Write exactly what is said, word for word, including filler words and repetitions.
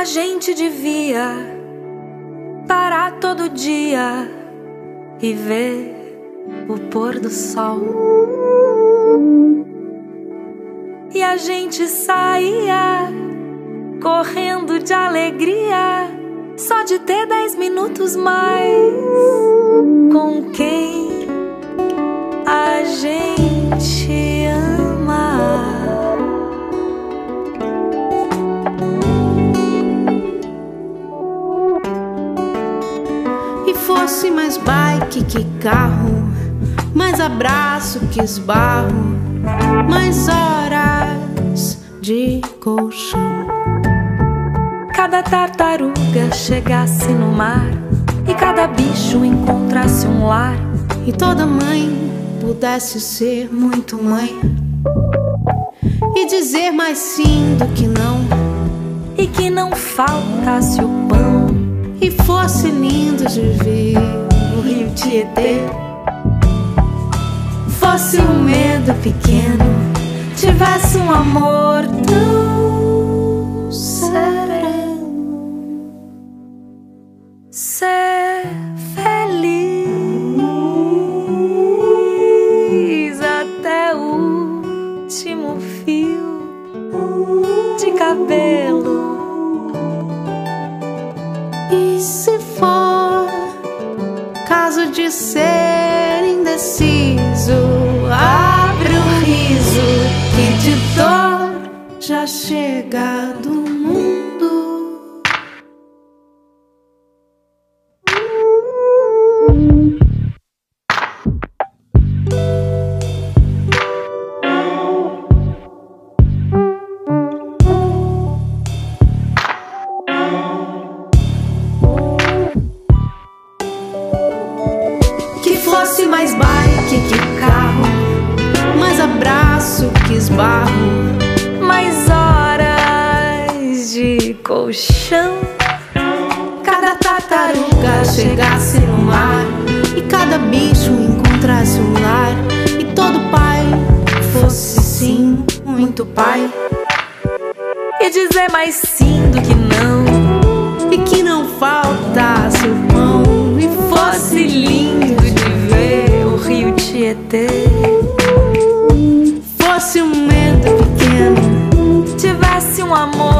A gente devia parar todo dia e ver o pôr do sol. E a gente saía correndo de alegria só de ter dez minutos mais com quem a gente ama. E fosse mais bike que carro, mais abraço que esbarro, mais horas de colchão. Cada tartaruga chegasse no mar e cada bicho encontrasse um lar, e toda mãe pudesse ser muito mãe e dizer mais sim do que não, e que não faltasse o pão, e fosse lindo de ver o rio Tietê. Fosse um medo pequeno, tivesse um amor tão sereno. Ser feliz até o último fio de cabelo. E se for caso de ser indeciso, abre o riso que de dor já chega do mundo. Que fosse mais bike que carro, mais abraço que esbarro, Mais horas de colchão. cada tartaruga chegasse no mar e cada bicho encontrasse um lar, e todo pai fosse sim muito pai, E dizer mais sim do que não, e que não faltasse o pão, e fosse lindo de ver o rio Tietê. fosse um medo pequeno, Tivesse um amor